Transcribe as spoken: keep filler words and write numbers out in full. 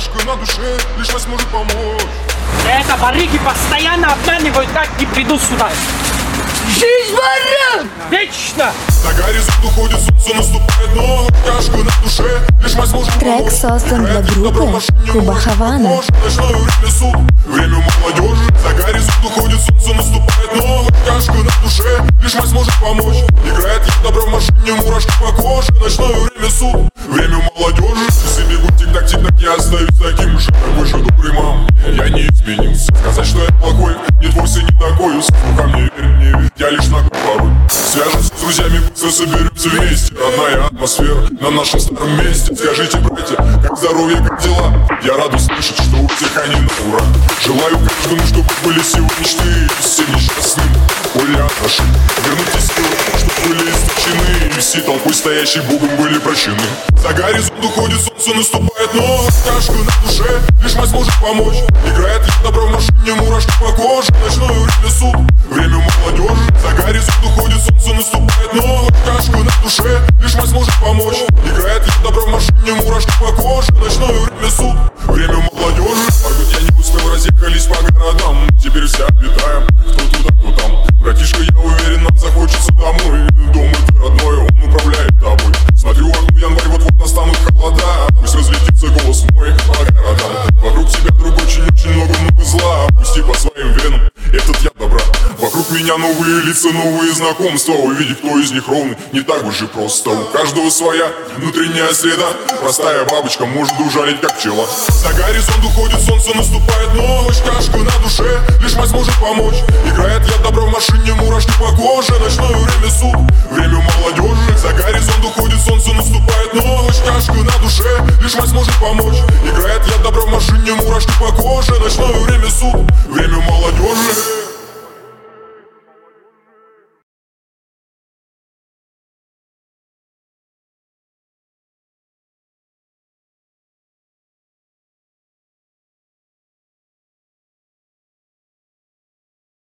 тяжко на душе, лишь вас может помочь. Это барыги постоянно обманывают, как не приду сюда. Жизнь ворот! Вечно! На горизонт уходит солнце, наступает, но тяжко на душе, лишь мать может Трек помочь. создан для группы Куба Хавана. Ночное время суд, время молодежи. За горизонт уходит солнце, наступает, но тяжко на душе, лишь мать может помочь. Играет я добро в машине, мурашки по коже. Ночное время суд, время молодежи. Часы бегут тик-так, тик-так, я остаюсь таким же. Такой же добрый, мам, я не изменился. Сказать, что я плохой, нет, вовсе не такой. Ко мне верь, не верь, я лишь на порой. Свяжемся с друзьями, быстро соберемся вместе. Родная атмосфера на нашем старом месте. Скажите, братья, как здоровье, как дела? Я рад услышать, что у всех они на ура. Желаю каждому, чтобы были сегодняшние все несчастным. Поле наши, вернитесь силы, чтобы были истощены. И все толпой стоящей Богом были прощены. За горизонт уходит солнце, наступает, но тяжко на душе, лишь мать может помочь. Играет я добро в машине, мурашки по коже. Ночное время суд, время молодежи. За горизонт уходит солнце, наступает, но тяжко на душе, лишь мать может помочь. Играет я добро в машине, мурашки по коже. Ночное время суд, время молодежи. Может, я не успел, разъехались по городам. Теперь все обитаем, кто туда, кто там. Братишка, я уверен, нам захочется домой. Дом это родной, он управляет тобой. Смотрю в окно, январь, вот-вот настанут холода. Пусть разлетится голос мой по городам. Вокруг тебя, друг, очень-очень много-много зла. Пусти по своим венам этот яд добра. Вокруг меня новые лица, новые знакомства. Увидеть, кто из них ровный, не так уж и просто. У каждого своя внутренняя среда. Простая бабочка может ужалить, как пчела. За горизонт уходит солнце, наступает ночь. Тяжко на душе, лишь мать может помочь. Играет я добро в машине, мурашки по коже. Ночное время суд, время молодежи. За горизонт уходит солнце, наступает ночь. Тяжко на душе, лишь мать может помочь. Играет я добро в машине, мурашки по коже. Ночное время суд, время молодежи.